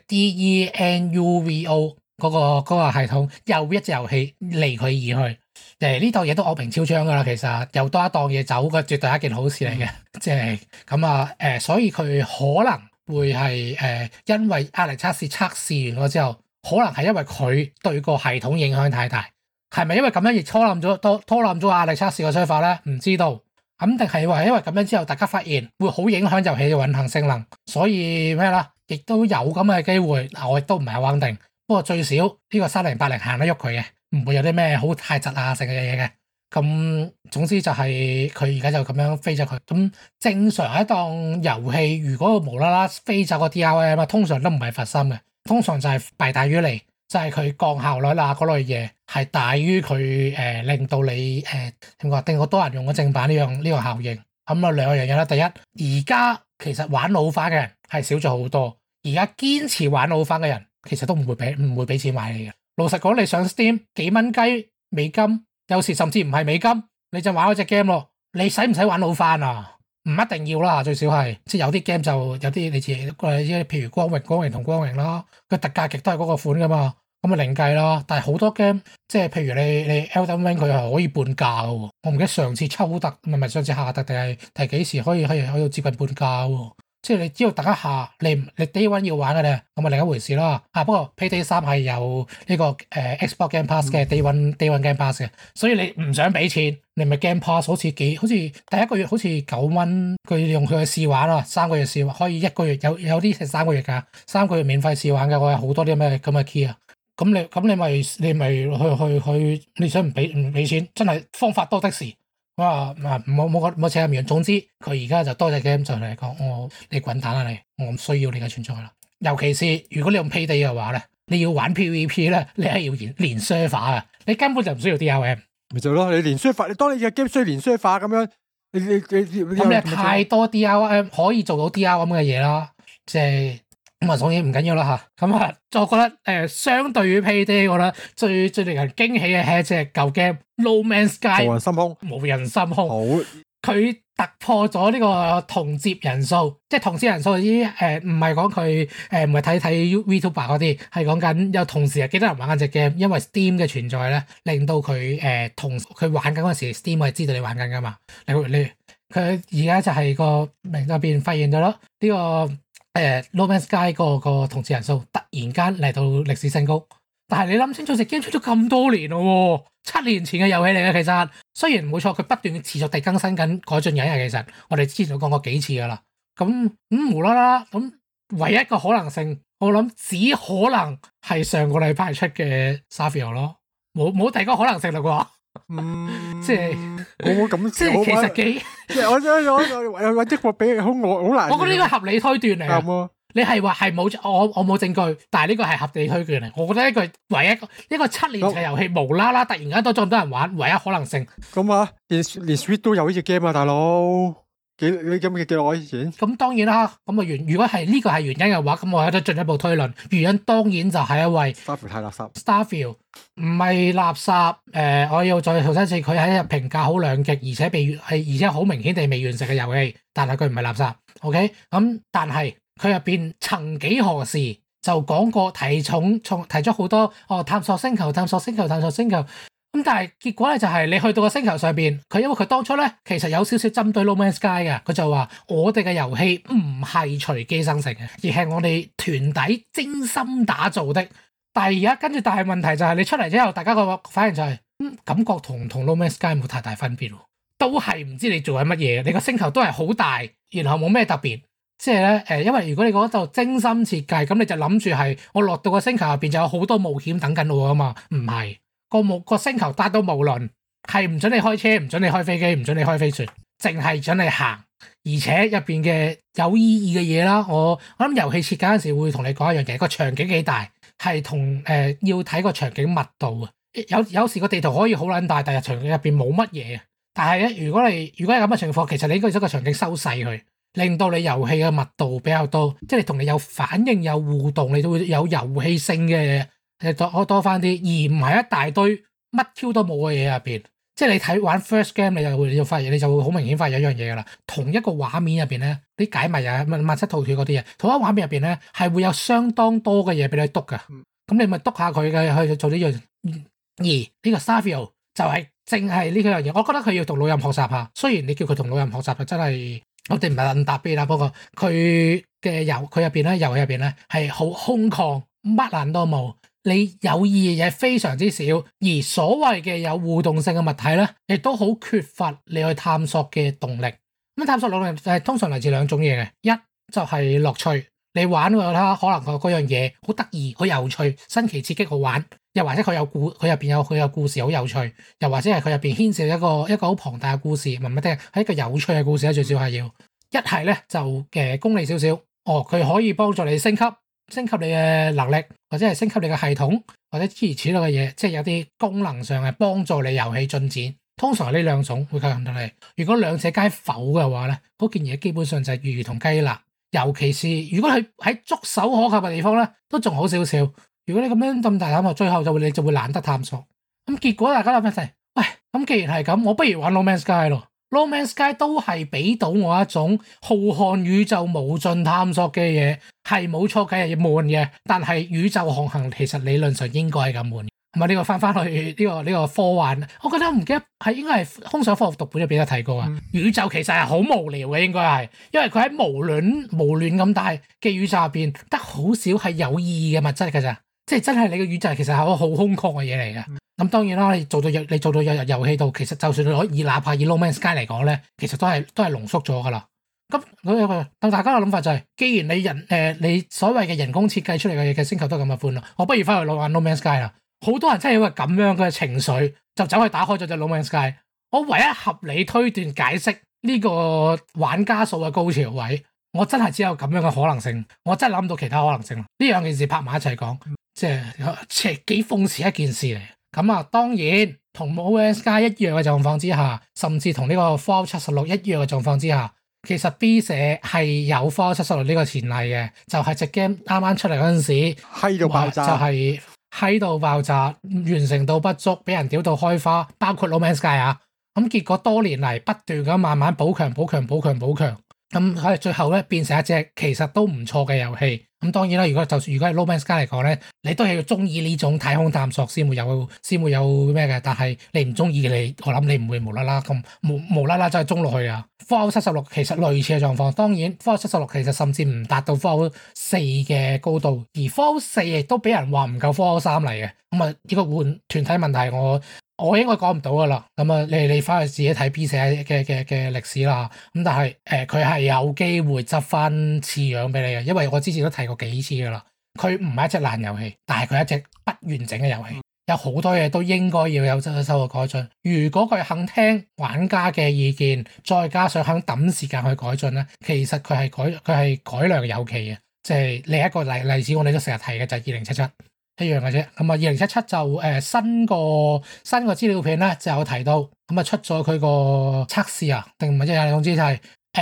DENUVO 嗰個系統，又一隻遊戲離佢而去。呢檔嘢都惡名昭彰㗎啦，其實又多一檔嘢走嘅，絕對係一件好事嚟嘅。即係咁所以佢可能會係因為壓力測試完咗之後，可能係因為佢對個系統影響太大，係咪因為咁樣而拖冧咗壓力測試嘅推法咧？唔知道。咁定係話因為咁樣之後，大家發現會好影響遊戲嘅運行性能，所以咩啦？亦都有咁嘅機會。我亦都唔係好肯定，不過最少呢個3080行得喐佢嘅，唔會有啲咩好太窒啊成嘅嘢嘅。咁總之就係佢而家就咁樣飛咗佢。咁正常一檔遊戲，如果無啦啦飛走個 DRM 啊，通常都唔係佛心嘅，通常就係弊大於利。就係佢降效率啊嗰類嘢係大於佢令到你點講定好多人用咗正版呢個效應。咁兩個樣嘢啦。第一，而家其實玩老化嘅人係少咗好多，而家堅持玩老化嘅人其實都唔會俾錢買你嘅。老實講，你上 Steam 幾蚊雞美金，有時甚至唔係美金，你就玩嗰隻 game 咯。你使唔使玩老翻啊？唔一定要啦，最少係即係有啲 game 就有啲你自己譬如光榮同光榮啦，佢特價極都係嗰個款噶嘛。咁咪另計啦，但係好多 game 即係譬如你 Elden Ring 佢係可以半價嘅喎，我唔記得上次抽特唔係上次下特定係幾時可以接近半價喎，即係你只要等一下，你 Day One 要玩嘅咧，咁咪另一回事啦。不過 Payday 3係有呢個Xbox Game Pass 嘅 Day One Game Pass 嘅，所以你唔想俾錢，你咪 Game Pass 好似第一個月好似9蚊，佢用佢去試玩啊，3個月試玩可以1個月有啲係3個月㗎，3個月免費試玩嘅，我有好多啲咁嘅 key 啊。咁你咪去，你想唔俾錢，真係方法多的是。我話冇扯咁遠。總之佢而家就多隻 game 就嚟講，你滾蛋啦你，我唔需要你嘅存在啦。尤其是如果你用 Payday 嘅話咧，你要玩 PVP 咧，你係要連 server 啊，你根本就唔需要 DRM。咪就咯，你連 server，你當你嘅 game 需要連 server咁樣， 咁你太多 DRM 可以做到 DRM 嘅嘢啦，即係。咁啊，所以唔緊要啦嚇。咁啊，我覺得相對於 Payday，我覺得最令人驚喜嘅係一隻舊 game No Man's Sky 無人深空。好，佢突破咗呢個同接人數，即係同接人數啲唔係講佢唔係睇 VTuber 嗰啲，係講緊有同時係幾多人玩緊隻 game，因為 Steam 嘅存在咧，令到佢同佢玩緊嗰陣時 Steam 係知道你玩緊噶嘛。佢而家就係個名入邊發現咗咯，呢個。No Man's Sky 個同志人數突然間嚟到歷史新高，但係你諗清楚，隻 game 出咗咁多年咯，7年前嘅遊戲嚟嘅。其實雖然冇錯，佢不斷持續地更新緊、改進緊嘅。其實我哋之前都講過幾次噶啦。咁無啦啦咁，唯一一個可能性，我諗只可能係上個禮拜出嘅 Starfield 咯，冇第二個可能性啦啩。即係冇咁， 即係其實幾， 即係我揾一個比好難。 我覺得呢個合理推斷嚟嘅。你係話係冇我冇證據，但係呢個係合理推斷嚟。我覺得呢個唯一一個7年嘅遊戲無啦啦突然間多咗多人玩，唯一可能性。 咁啊，連 Switch 都有呢隻 game 啊，大佬。你咁嘅幾耐以前？ 咁當然啦，咁啊如果係呢個係原因嘅話，咁我有得進一步推論。原因當然就係因為 Starfield 太垃圾。Starfield 唔係垃圾，我要再重申一次，佢係一個評價好兩極，而且好明顯地未完成嘅遊戲，但係佢唔係垃圾。OK，咁但係佢入邊曾幾何時就講過提咗好多探索星球。咁但係結果咧就係你去到個星球上邊，佢因為佢當初咧其實有少少針對 No Man's Sky 嘅，佢就話我哋嘅遊戲唔係隨機生成嘅，而係我哋團隊精心打造的。但係而家但係問題就係你出嚟之後，大家個反應就係感覺同 No Man's Sky 冇太大分別喎，都係唔知你做緊乜嘢，你個星球都係好大，然後冇咩特別。即係咧因為如果你嗰度精心設計，咁你就諗住係我落到個星球入邊就有好多冒險等緊我啊嘛，唔係個星球大到無論係唔准你開車，唔准你開飛機，唔准你開飛船，淨係准你行，而且入邊嘅有意義嘅嘢啦，我諗遊戲設計嗰陣時會同你講一樣嘢，個場景幾大，係同要睇個場景密度啊。有時個地圖可以好撚大，但係場景入邊冇乜嘢。但係咧，如果係咁嘅情況，其實你應該將個場景收細佢，令到你遊戲嘅密度比較多，即係你同你有反應、有互動，你都會有遊戲性嘅多翻啲，而唔係一大堆乜 Q 都冇嘅嘢入邊。即係你睇玩 First Game，你就發現你就會好明顯發現一樣嘢噶啦。同一個畫面入邊咧，啲解密啊、密室逃脫嗰啲嘢，同一個畫面入邊咧係會有相當多嘅嘢俾你篤噶。咁你咪篤下佢嘅去做呢樣。而呢個 Starfield 就係淨係呢樣嘢，我覺得佢要同老任學習下。雖然你叫佢同老任學習，真係我哋唔係撚答邊啦。不過佢入邊咧，遊戲入邊咧係好空曠，乜撚都冇。你有意嘅嘢非常之少，而所謂嘅有互動性嘅物體咧，亦都好缺乏你去探索嘅動力。咁探索動力係通常嚟自兩種嘢嘅，一就係樂趣，你玩過啦，可能嗰樣嘢好得意、好有趣、新奇刺激好玩，又或者佢入邊有故事好有趣，又或者係佢入邊牽涉一個好龐大嘅故事，唔係定係一個有趣嘅故事咧，最少係要一係咧就功利少少，佢可以幫助你升級你嘅能力，或者係升級你嘅系統，或者諸如此類嘅嘢，即係有啲功能上係幫助你遊戲進展。通常係呢兩種會吸引到你。如果兩者皆否嘅話咧，嗰件嘢基本上就係魚同雞肋。尤其是如果佢喺觸手可及嘅地方咧，都仲好少少。如果你咁大膽落，最後你就會懶得探索。咁結果大家諗咩事？喂，咁既然係咁，我不如玩 No Man's Sky 咯。No Man's Sky 都係俾到我一種浩瀚宇宙無盡探索嘅嘢，係冇錯嘅，係悶嘅。但係宇宙航行其實理論上應該係咁悶。咁啊，呢個翻去呢個科幻，我覺得唔記得係應該係空想科學讀本入邊有提過啊。宇宙其實係好無聊嘅，應該係，因為佢喺無亂咁大嘅宇宙入邊，得好少係有意義嘅物質㗎咋。即係真係你嘅宇宙其實係好空曠嘅嘢嚟嘅。咁當然啦，你做到遊戲度，其實就算哪怕以 No Man's Sky 嚟講咧，其實都係濃縮咗噶啦。咁大家嘅諗法就係，既然你所謂嘅人工設計出嚟嘅嘢嘅星球都咁嘅歡樂，我不如翻去玩 No Man's Sky 啦。好多人真係因為咁樣嘅情緒，就走去打開咗隻 No Man's Sky。我唯一合理推斷解釋呢個玩家數嘅高潮位，我真係只有咁樣嘅可能性。我真係諗唔到其他可能性。呢兩件事拍埋一齊講，即係幾諷刺一件事嚟。咁啊，當然同 No Man's Sky 一樣嘅狀況之下，甚至同呢個 Fallout 76一樣嘅狀況之下，其實 B 社係有 Fallout 76呢個前例嘅，就係隻 game 啱啱出嚟嗰陣時，閪到爆炸，就係閪到爆炸，完成度不足，俾人屌到開花，包括 No Man's Sky 啊。咁結果多年嚟不斷咁慢慢補強，咁佢最後咧變成一隻其實都唔錯嘅遊戲。咁當然啦，如果係 No Man's Sky 嚟講咧，你都係要中意呢種太空探索先會有咩嘅。但係你唔中意我諗你唔會無啦啦咁無啦啦真係中落去啊。Fallout 76其實類似嘅狀況，當然 Fallout 76其實甚至唔達到 Fallout 4嘅高度，而 Fallout 4亦都俾人話唔夠 Fallout 3嚟嘅。咁啊呢個換團體問題我應該講唔到噶啦，咁啊你翻去自己睇 B 社嘅歷史啦。咁但係佢係有機會執翻似樣俾你嘅，因為我之前都提過幾次噶啦。佢唔係一隻爛遊戲，但係佢係一隻不完整嘅遊戲，有好多嘢都應該要有修嘅改進。如果佢肯聽玩家嘅意見，再加上肯抌時間去改進咧，其實佢係改良有期嘅。即係另一個例子，我哋都成日提嘅就係2077。一樣嘅啫，咁啊2077就新個資料片咧就有提到，咁啊出咗佢個測試啊，定唔係即係總之就係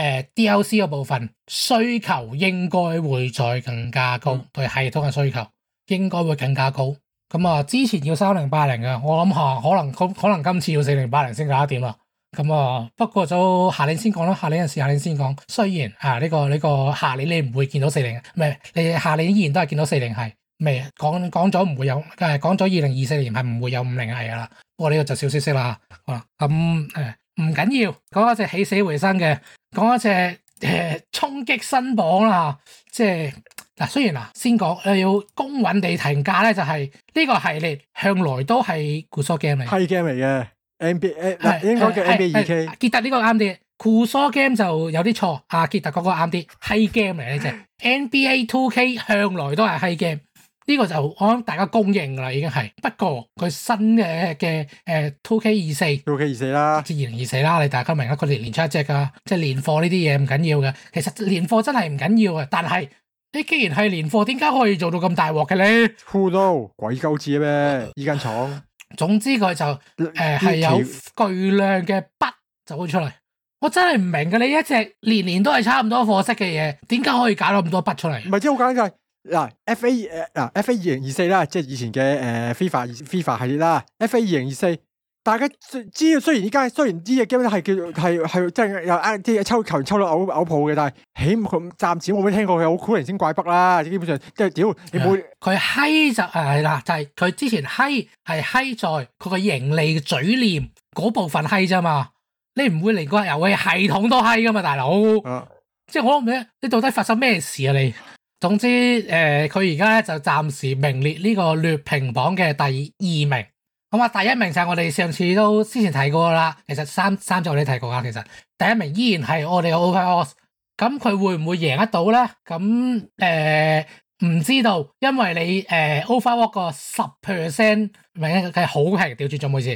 DLC 嗰部分需求應該會再更加高，對系統嘅需求應該會更加高。咁啊之前要3080嘅，我諗下可能今次要4080先搞得掂啦。咁啊不過就下年先講啦，下年先講。雖然呢個下年你唔會見到40，唔係你下年依然都係見到40係。未講咗唔會有，講咗2024年係唔會有50係噶啦。不過呢個就小消息啦。好啦，咁唔緊要，講一隻起死回生嘅，講一隻衝擊新榜啦，即係嗱，雖然先講要公允地評價咧，就係呢個系列向來都係固縮 game 嚟， 係 game 嚟嘅 NBA 嗱，應該叫 NBA 2K。 傑特呢個啱啲，固縮 game 就有啲錯，傑特嗰個啱啲，係 game 嚟呢隻 NBA 2K 向來都係係 game。呢個就我諗大家公認㗎啦，已經係。不過佢新嘅2K24 2K24啦， 至2024啦，你大家明啦，佢年出一隻㗎，即係年貨呢啲嘢唔緊要嘅。其實年貨真係唔緊要嘅，但係你既然係年貨，點解可以做到咁大鑊嘅咧 ？Who know？鬼鳩知咩？呢間廠。 總之佢就係有巨量嘅筆走咗出嚟。我真係唔明嘅，你一隻年年都係差唔多貨色嘅嘢，點解可以搞到咁多筆出嚟？ 唔係，即係好簡單。嗱，FA 2024啦，即係以前嘅FIFA 系列啦。FA 2024，大家知道雖然呢隻 game 係叫係即係又啲抽球員抽到嘔泡嘅，但係起碼暫時我冇聽過佢有古靈精怪筆啦。基本上即係屌你冇佢閪就係啦，就係佢之前閪係閪在佢個盈利嘅嘴臉嗰部分閪啫嘛。你唔會連個遊戲系統都閪噶嘛，大佬。即係我諗咩？你到底發生咩事啊你？總之，佢而家咧就暫時名列呢個劣評榜嘅第2名。咁第一名就係我哋上次都之前提過啦。其實三集我哋提過噶。其實第一名依然係我哋嘅 Overwatch。咁佢會唔會贏得到咧？咁唔知道，因為你Overwatch 個10%名嘅好評，調轉咗每次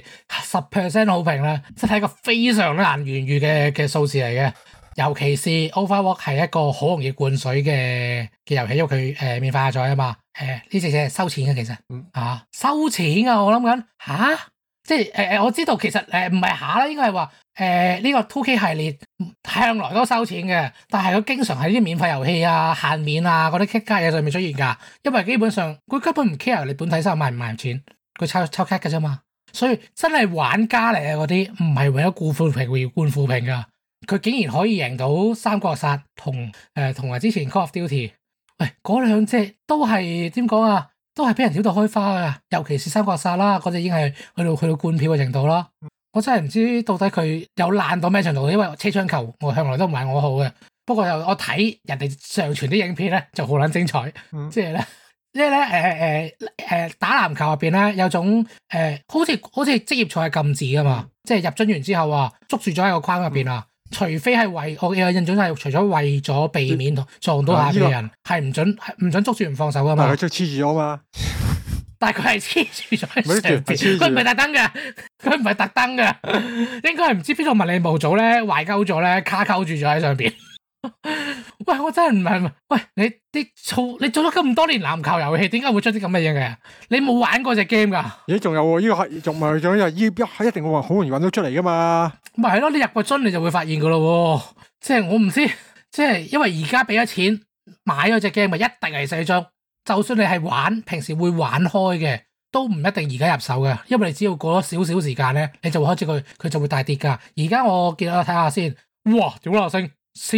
10% 好評咧，真係一個非常難言喻嘅數字嚟嘅。尤其是 Overwatch 係一個好容易灌水嘅遊戲，因為佢免費下載啊嘛。呢隻嘢係收錢嘅，其實收錢啊！我諗緊即係我知道其實唔係啦，應該係話呢個 2K 系列向來都收錢嘅，但係佢經常喺啲免費遊戲啊、限免啊嗰啲 kick 卡嘢上面出現㗎。因為基本上佢根本唔 care 你本體收賣唔賣錢，佢抽 cut 嘅啫嘛。所以真係玩家嚟嘅嗰啲，唔係為咗顧負評而灌負評㗎。佢竟然可以贏到三國殺同埋之前 Call of Duty， 喂嗰兩隻都係點講啊？都係俾人挑到開花啊！尤其是三國殺啦，嗰隻已經係去到灌票嘅程度啦。我真係唔知到底佢有爛到咩程度，因為車槍球我向來都唔係我好嘅。不過又我睇人哋上傳啲影片咧就好撚精彩，即係咧打籃球入邊咧有種好似職業賽係禁止噶嘛，即係入樽完之後捉住咗喺個框入邊啊。除非係我有印象係除咗為咗避免撞到下邊嘅人，係唔準捉住唔放手噶嘛。 但係佢黐住咗嘛。 但係佢係黐住咗喺上邊，佢唔係特登嘅，佢唔係特登嘅，應該係唔知邊度物理模組咧壞鳩咗咧卡鳩住咗喺上邊。喂，我真係唔係，喂你做咗咁多年籃球遊戲，點解會出啲咁嘅嘢嘅？你冇玩過隻 game 噶？ 咦，仲有喎？呢個係仲咪仲有一定會好容易揾到出嚟噶嘛？ 咪係咯，你入個樽你就會發現噶咯。即係我唔知，即係因為而家俾咗錢買咗隻 game 咪一定係4張。就算你係平時會玩開嘅，都唔一定而家入手嘅，因為你只要過咗少少時間咧，你就會開始佢就會大跌噶。而家我睇下先，哇！屌啦星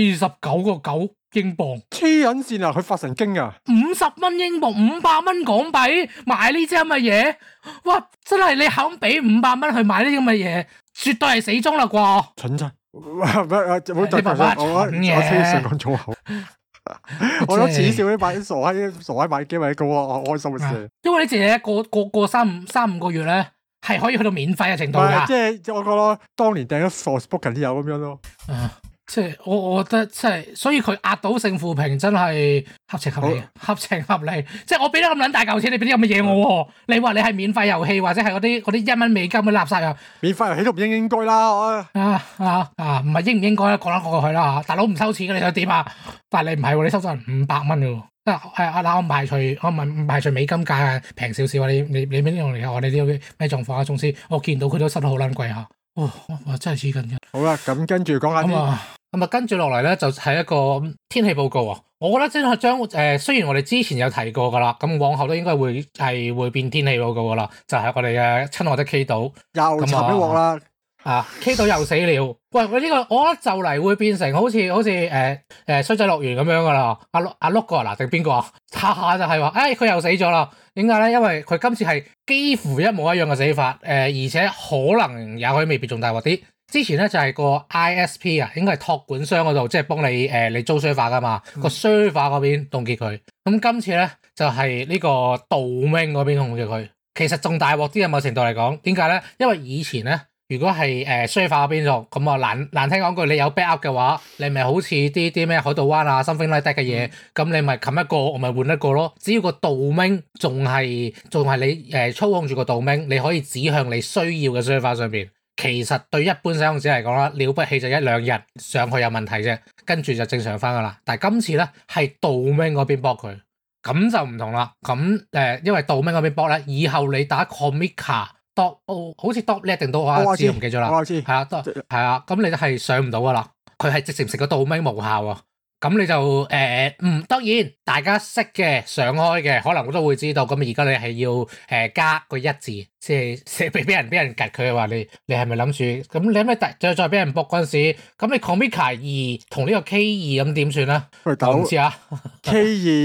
49.9英鎊， 黐撚線啊！佢發神經啊 ！50蚊英鎊，500蚊港幣買呢啲咁嘅嘢，哇！真係你肯俾500蚊去買呢啲咁嘅嘢，絕對係死忠啦啩！ 蠢真，唔好再講我聽講粗口。我都恥笑啲買傻閪買機咪咁我開心嘅事。 因為呢隻嘢過3-5個月咧，係可以去到免費嘅程度噶。 即係我覺得當年訂咗 Forspoken 啲有咁樣咯。 即係我覺得即係，所以佢壓到勝負評真係合情合理，合情合理。即係我俾咗咁撚大嚿錢，你俾啲咁嘅嘢我，你話你係免費遊戲或者係嗰啲1蚊美金嘅垃圾遊戲， 免費遊戲都唔應該啦。 唔係應唔應該咧？講得過去啦嚇，大佬唔收錢嘅你想點啊？但係你唔係喎，你收咗人500蚊嘅喎。嗱我唔排除美金價平少少啊！你邊啲用嚟我哋啲咩狀況啊？總之我見到佢都收得好撚貴嚇。哇！真係黐緊嘅。好啦，咁跟住講下咁跟住落嚟咧，就係一個天氣報告啊！我覺得真係將雖然我哋之前有提過噶啦，咁往後都應該會變天氣報告噶啦，就係我哋嘅親愛的 K 島又沉一鑊啦。 K 島又死了。喂，呢個我覺得就嚟會變成好似衰仔樂園咁樣噶啦。阿碌哥嗱定邊個啊？下就係話，佢又死咗啦。點解咧？因為佢今次係幾乎一模一樣嘅死法，而且可能也許未必仲大鑊啲。 之前咧就係個 ISP 啊，應該係託管商嗰度，即係幫你你租 server 噶嘛，個 server 嗰邊凍結佢。咁今次咧就係呢個 domain 嗰邊凍結佢。其實仲大鑊啲啊，某程度嚟講，點解咧？因為以前咧，如果係server 嗰邊做，咁啊難聽講句，你有 backup 嘅話，你咪好似啲咩海盜灣啊、something like that 嘅嘢，咁你咪冚一個，我咪換一個咯。只要個 domain 仲係你操控住個 domain，你可以指向你需要嘅 server 上邊。其實對一般使用者嚟講啦，了不起就一兩日上去有問題啫，跟住就正常翻噶啦。但係今次咧係 domain 嗰邊 block 佢，咁就唔同啦。咁因為 domain 嗰邊 block 咧，以後你打 Comica好似 .net 定我知唔記咗啦。 我知係啊，係啊，咁你都係上唔到噶啦。佢係直情成個 domain 無效啊。咁你就當然大家識嘅上開嘅，可能我都會知道。咁而家你係要加個一字，即係俾人趌佢話你係咪諗住？咁你係咪再俾人駁嗰陣時，咁你 Comica 2同呢個 K 2咁點算咧？我唔知啊。 K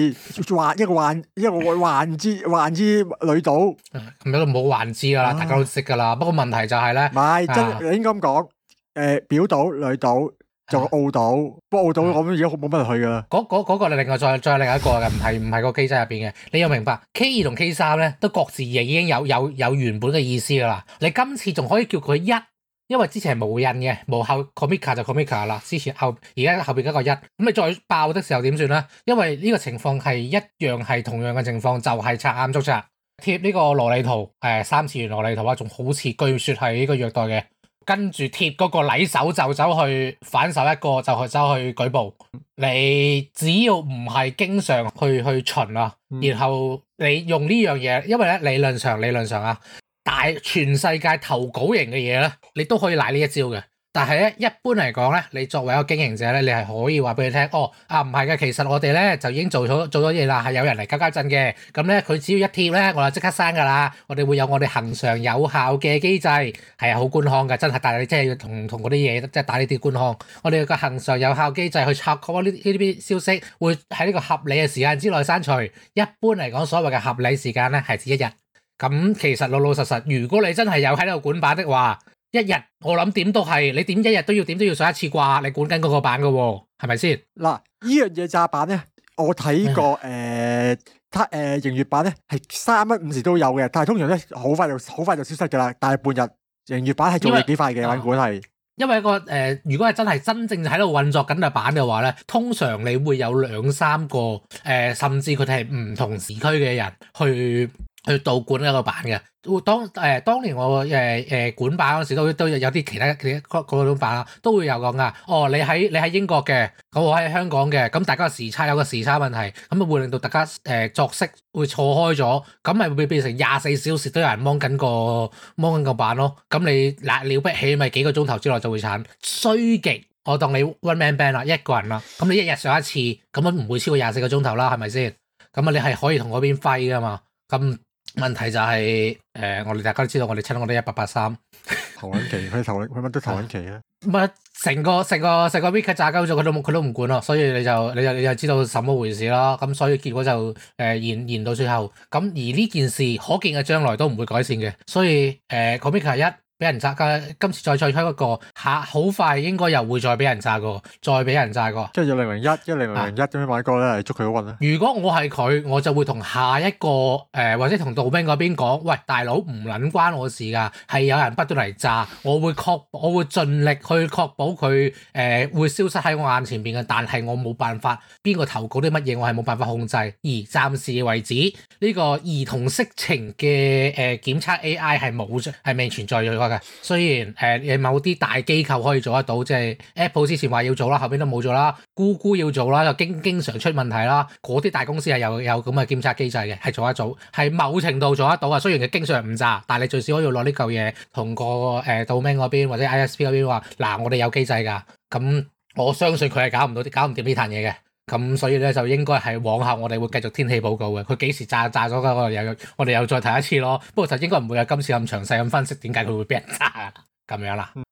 2一個幻之女島， 咁都冇幻之噶啦，大家都識噶啦。不過問題就係咧， 唔係真你應該咁講，表島女島。仲有澳島，不過澳島我諗而家冇乜人去噶啦。 嗰個你另外再另一個嘅，唔係個機制入邊嘅。你要明白 K 2同 K 3咧，都各自已經有原本嘅意思噶啦。你今次仲可以叫佢一，因為之前係無印嘅，無後 Comica 就 Comica 啦。之前而家後邊加個一，咁你再爆的時候點算咧？因為呢個情況係一樣係同樣嘅情況，就係拆啱捉賊貼呢個蘿莉圖，3次元蘿莉圖啊，仲好似據說係呢個虐待嘅。跟住貼嗰個禮手就走去反手一個就走去舉報，你只要唔係經常去巡啊，然後你用呢樣嘢，因為咧理論上啊，全世界投稿型嘅嘢咧，你都可以賴呢一招嘅。但係咧，一般嚟講咧，你作為一個經營者咧，你係可以話俾佢聽，唔係嘅，其實我哋咧就已經做咗嘢啦，係有人嚟交震嘅。咁咧，佢只要一貼咧，我就即刻刪噶啦。我哋會有我哋恆常有效嘅機制，係好官腔嘅，真係。但係你真係要同嗰啲嘢，即係打呢啲官腔。我哋有個恆常有效機制去察覺呢啲消息，會喺呢個合理嘅時間之內刪除。一般嚟講，所謂嘅合理時間咧係指1日。咁其實老實，如果你真係有喺度管版的話，一日我諗點都係，你點一日都要上一次啩？你管緊嗰個版噶喎，係咪先？ 嗱，呢樣嘢炸版咧，我睇過營業版咧係3蚊5時都有嘅，但係通常咧好快就消失噶啦，大半日營業版係做嘢幾快嘅，管係。 因為如果係真正喺度運作緊嘅版嘅話咧，通常你會有2-3個甚至佢哋係唔同時區嘅人去導管一個版嘅。當年我管版嗰時都有啲其他嗰種版啦，都會有講噶。你喺英國嘅，咁我喺香港嘅，咁大家有個時差問題，咁會令到大家作息會錯開咗，咁咪會變成24小時都有人幫緊個版咯。咁你了不起咪幾個鐘頭之內就會鏟，衰極我當你 one man band 啦，一個人啦，咁你一日上一次，咁樣唔會超過24個鐘頭啦，係咪先？咁你係可以同嗰邊揮噶嘛？咁問題就係我哋大家都知道，我哋親我哋1883 投緊期，佢乜都投緊期啊！ 唔係成個 week 炸鳩咗，佢都唔管咯，所以你就知道什麼回事啦。咁所以結果就延到最後。咁而呢件事可見嘅將來都唔會改善嘅，所以Comica 1俾人炸嘅，今次再推嗰個好快應該又會再俾人炸過，再俾人炸過。 即係1001咁樣買個咧，捉佢好運啦。如果我係佢，我就會同下一個或者同道兵嗰邊講，喂，大佬唔撚關我事㗎，係有人不斷嚟炸，我會盡力去確保佢會消失喺我眼前邊嘅，但係我冇辦法，邊個投稿啲乜嘢我係冇辦法控制。而暫時為止，呢個兒童色情嘅檢測 AI 係未存在咗嘅。雖然某啲大機構可以做得到，即係 Apple 之前話要做啦，後邊都冇做啦。Google 要做啦，又經常出問題啦。嗰啲大公司係有咁嘅檢測機制嘅，係做得到，係某程度做得到啊。雖然佢經常誤炸，但係你最少可以攞呢嚿嘢同個domain 嗰邊或者 ISP 嗰邊話，嗱，我哋有機制㗎。咁我相信佢係搞唔掂呢壇嘢嘅。咁所以咧就應該係往後我哋會繼續天氣報告嘅。佢幾時炸咗㗎？我哋又再睇一次咯。不過就應該唔會有今次咁詳細咁分析點解佢會俾人炸咁樣啦。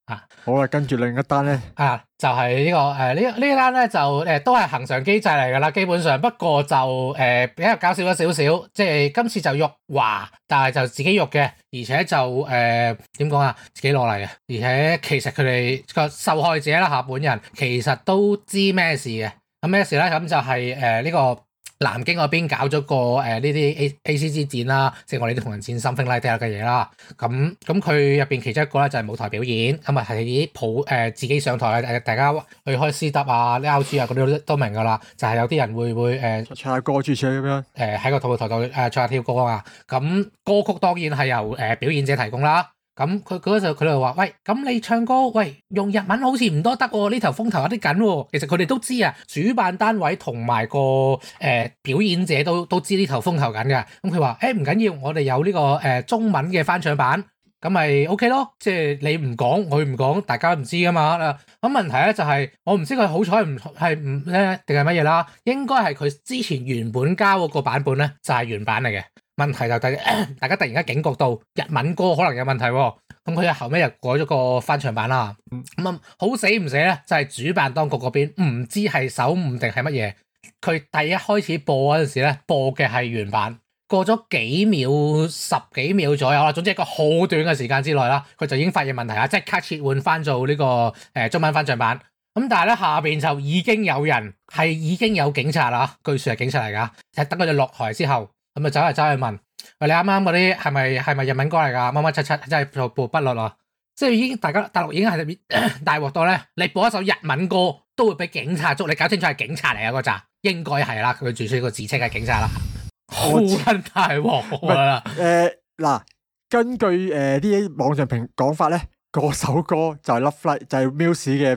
好啦，跟住另一單咧， 就係呢個呢單咧就都係恆常機制嚟㗎啦，基本上不過就比較搞笑咗少少，即係今次就辱華，但係就自己辱嘅，而且就點講啊，自己攞嚟嘅，而且其實佢哋個受害者啦嚇本人其實都知咩事嘅，咁咩事咧？咁就係呢個南京嗰邊搞咗個呢啲 ACG 展啦，即係我哋啲同人展 something like that 嘅嘢啦。咁佢入邊其中一個咧就係舞台表演，咁啊係自己上台大家去開 C-Dub 啊、LG 啊嗰啲都明㗎啦。就係有啲人會唱下歌主持咁樣， 喺個舞台度唱下跳歌啊。咁歌曲當然係由表演者提供啦。咁佢就話：喂，咁你唱歌，喂用日文好似唔多得喎，呢頭風頭有啲緊喎。其實佢哋都知啊，主辦單位同埋個表演者都知呢頭風頭緊嘅。咁佢話：唔緊要，我哋有呢個中文嘅翻唱版，咁咪 OK 咯。即係你唔講，佢唔講，大家唔知噶嘛。咁問題咧就係我唔知佢好彩唔係唔咧定係乜嘢啦。應該係佢之前原本交嗰個版本咧就係原版嚟嘅。問題就大家突然間警覺到日文歌可能有問題喎，咁佢後尾又改咗個翻唱版啦。咁好死唔死咧，就係主辦當局嗰邊唔知係手誤定係乜嘢，佢第一開始播嗰陣時咧播嘅係原版，過咗幾秒10幾秒左右啦，總之一個好短嘅時間之內啦，佢就已經發現問題啦，即刻切換翻做呢個中文翻唱版。咁但係咧下邊就已經有人係已經有警察啦，據說係警察嚟㗎，就等佢哋落台之後。咁就走去問，喂，你啱啱嗰啲係咪日文歌嚟㗎？乜乜七七真係做不律啊！即係已經大陸已經係大鑊到咧，你播一首日文歌都會俾警察捉，你搞清楚係警察嚟啊嗰扎，應該係啦，佢住出個自稱係警察啦，好撚大鑊啦！ 嗱，根據啲網上講法咧，嗰首歌就係 Love Light，就係 Muse 嘅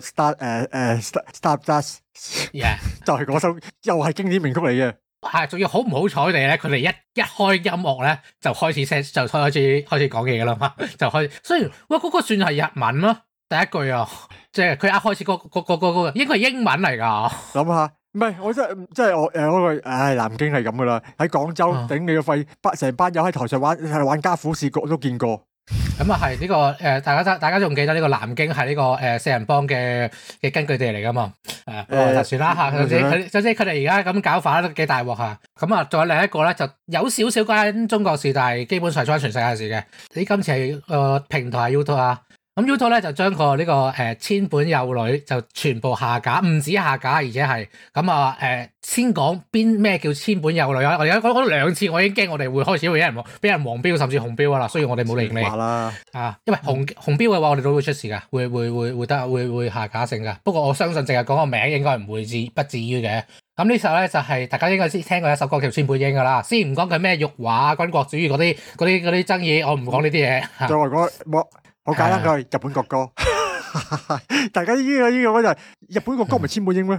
Stardust， 就係嗰首又係經典名曲嚟嘅。 係，仲要好唔好彩地咧，佢哋一開音樂咧，就開始講嘢噶啦嘛，就開始。雖然嗰個算係日文咯，第一句啊，即係佢一開始個應該係英文嚟㗎。諗下，唔係我真係我嗰個，南京係咁噶啦，喺廣州頂你個肺，成班友喺台上玩家虎視角都見過。 咁啊係呢個大家仲記得呢個南京係呢個四人幫嘅根據地嚟噶嘛？就算啦嚇，總之佢哋而家咁搞法都幾大鑊嚇。咁啊，仲有另一個咧，就有少少關中國事，但係基本上係關全世界事嘅。你今次係平台係 YouTube 啊。咁 YouTube 咧就將個呢個千本幼女就全部下架，唔止下架，而且係咁啊先講咩叫千本幼女啊！我而家講兩次，我已經驚我哋會開始會有人俾人黃標甚至紅標啦，雖然我哋冇理你因為紅標嘅話，我哋都會出事噶，會下架性噶。不過我相信淨係講個名應該唔會不至於嘅。咁呢首咧就係大家應該先聽過一首歌叫千本櫻噶啦，先唔講佢咩辱華軍國主義嗰啲爭議，我唔講呢啲嘢。 再嚟講好簡單句，日本國歌，大家呢個就係日本國歌，唔係千本櫻咩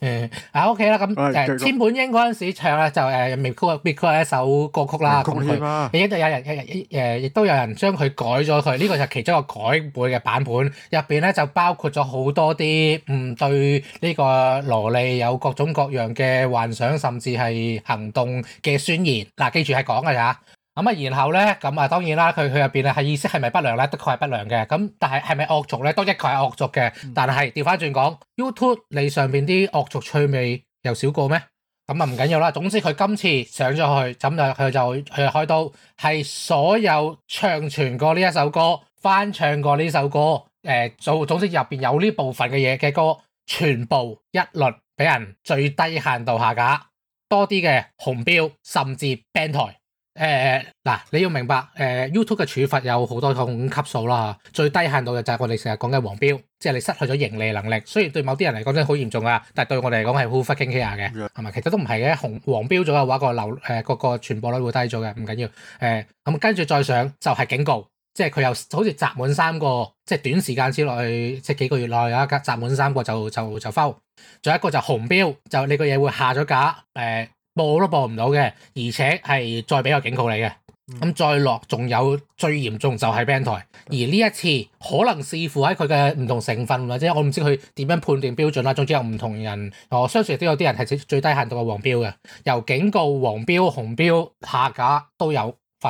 ？OK 啦，咁千本櫻嗰陣時唱咧就未 cover 一首歌曲啦，亦都有人將佢改咗佢，呢個就係其中一個改版嘅版本，入邊咧就包括咗好多啲對呢個蘿莉有各種各樣嘅幻想，甚至係行動嘅宣言。嗱，記住係講㗎咋。咁啊，然後咧，咁啊，當然啦，佢入邊咧係意識係咪不良咧？的確係不良嘅。咁但係係咪惡俗咧？都的確係惡俗嘅。但係調翻轉講 ，YouTube 你上邊啲惡俗趣味又少過咩？咁啊唔緊要啦。總之佢今次上咗去，咁佢就開刀，係所有唱傳過呢一首歌、翻唱過呢首歌，總之入邊有呢部分嘅嘢嘅歌，全部一律俾人最低限度下架，多啲嘅紅標，甚至 ban 台。嗱，你要明白YouTube 嘅處罰有好多種級數啦，最低限度嘅就係我哋成日講嘅黃標，即係你失去咗盈利能力。雖然對某啲人嚟講真係好嚴重啊，但係對我哋嚟講係好 fucking care 嘅，係咪？其實都唔係嘅，黃標咗嘅話個傳播率會低咗嘅，唔緊要。咁跟住再上就係警告，即係佢又好似集滿3個，即係短時間之內，即係幾個月內啊，集滿3個就 foul。仲有一個就紅標，就你個嘢會下咗架，播都播唔到嘅，而且係再俾個警告你嘅。咁再落仲有最嚴重就係 ban 台，而呢一次可能視乎喺佢嘅唔同成分，或者我唔知佢點樣判斷標準啦。總之有唔同人，我相信亦都有啲人係最低限度嘅黃標嘅，由警告、黃標、紅標、下架都有發生。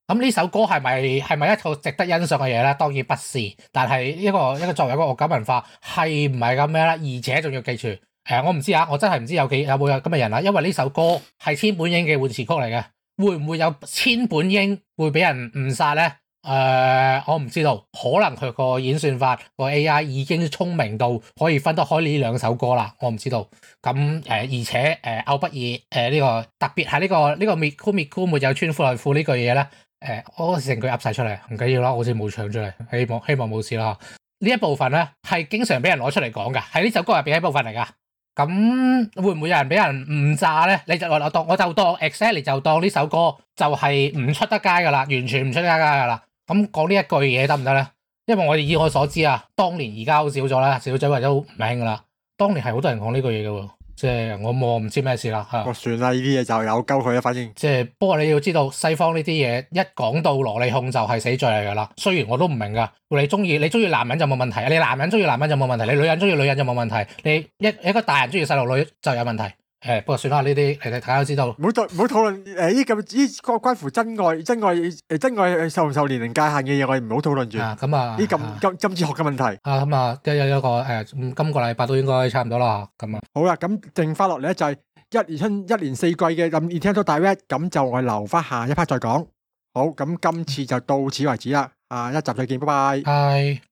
咁呢首歌係咪一套值得欣賞嘅嘢咧？當然不是，但係一個作為一個惡搞文化係唔係咁咩咧？而且仲要記住，我唔知啊，我真係唔知有冇咁嘅人啊，因為呢首歌係千本櫻嘅換詞曲嚟嘅，會唔會有千本櫻會俾人誤殺咧？我唔知道，可能佢個演算法個 AI 已經聰明到可以分得開呢兩首歌啦，我唔知道。咁而且拗不二呢個特別係呢個 Miku 沒有穿褲內褲呢句嘢咧，我成句噏晒出嚟，唔緊要啦，我好似冇唱出嚟，希望冇事啦。呢一部分咧係經常俾人攞出嚟講㗎，喺呢首歌入邊一部分嚟㗎。咁會唔會有人俾人誤炸咧？我就當 exactly 就當呢首歌就係唔出得街㗎啦，完全唔出得街㗎啦。咁講呢一句嘢得唔得咧？因為以我所知啊，當年而家好少咗啦，少咗或者好唔興㗎啦。當年係好多人講呢句嘢嘅喎，即係我唔知咩事啦嚇。 我算啦，呢啲嘢就有鳩佢啦，反正即係不過你要知道，西方呢啲嘢一講到蘿莉控就係死罪嚟㗎啦。雖然我都唔明㗎，你中意男人就冇問題，你男人中意男人就冇問題，你女人中意女人就冇問題，你一個大人中意細路女就有問題。不過算啦，呢啲大家都知道。唔好討論呢個關乎真愛受唔受年齡界限嘅嘢，我哋唔好討論住。咁啊，呢咁哲學嘅問題。咁啊，有一個今個禮拜都應該差唔多啦。咁啊，好啦，咁剩翻落嚟咧就係一年四季嘅Nintendo Direct，咁就我留翻下一 part 再講。好，咁今次就到此為止啦。下一集再見，拜拜。